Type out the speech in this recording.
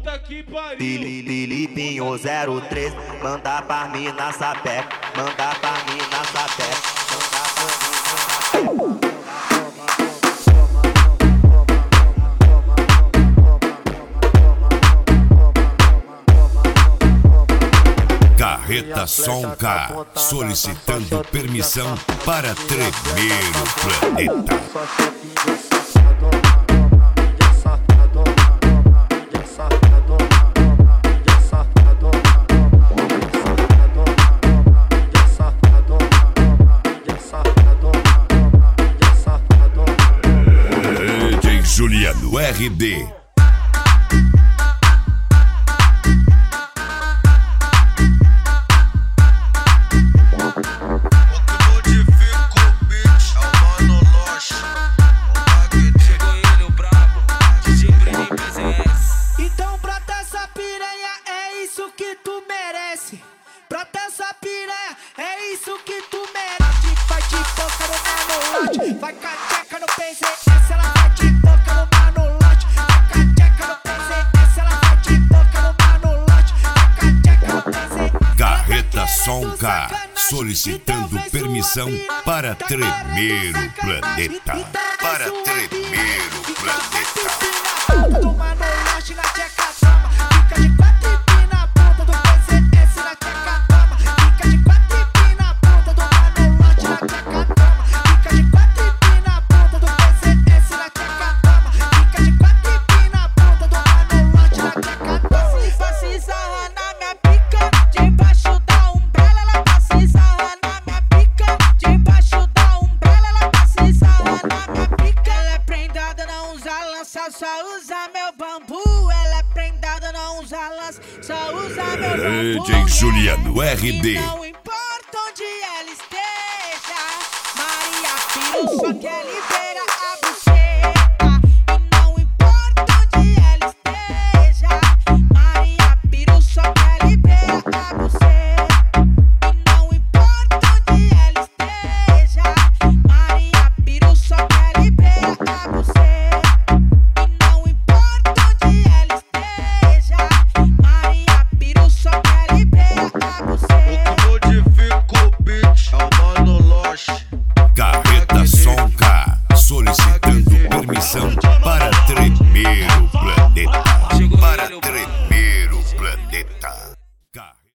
Puta que pariu. Filipinho 03, manda pra mim na sapeca, manda pra mim na sapeca, manda pra mim na sapeca. Carreta Som K, solicitando permissão para tremer o planeta. DJ Juliano RD. Então brota essa piranha, é isso que tu merece. Brota essa piranha, é isso que tu merece. Vai de boca no manolote, vai cateca no PZS, ela vai de boca no manolote. Vai cateca no PZS, ela vai de boca no manolote. Vai cateca no PZS. Carreta Som K, solicitando permissão para tremer o planeta. Para tremer o planeta. Do manolote na tcheca toma, fica de quatro e pina a ponta do PZS na tcheca toma. Fica de quatro e pina a ponta do manolote na tcheca toma. Fica de quatro e pina a ponta do PZS na tcheca toma. Fica de quatro e pina a ponta do manolote na tcheca toma. Se fosse sarra na minha pica, debaixo da umbrella ela passa sarra na minha pica. Debaixo da umbrella ela passa sarra na minha pica. Ela é prendada, não usa lança, só usa meu bambu. Ela é prendada, não usa lança, só usa meu bambu. DJ Juliano RD. E não importa onde ela esteja, Maria Pio só quer